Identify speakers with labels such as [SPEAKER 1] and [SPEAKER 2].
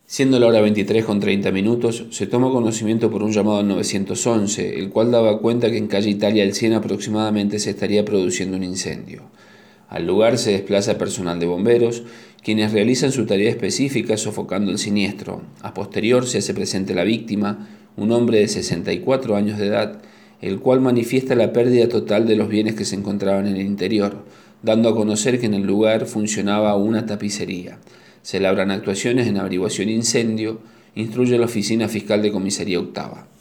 [SPEAKER 1] Siendo la hora 23:30, se tomó conocimiento por un llamado al 911, el cual daba cuenta que en calle Italia al 100 aproximadamente se estaría produciendo un incendio. Al lugar se desplaza personal de bomberos, quienes realizan su tarea específica sofocando el siniestro. A posterior se hace presente la víctima, un hombre de 64 años de edad, el cual manifiesta la pérdida total de los bienes que se encontraban en el interior, dando a conocer que en el lugar funcionaba una tapicería. Se labran actuaciones en averiguación incendio, instruye la Oficina Fiscal de Comisaría Octava.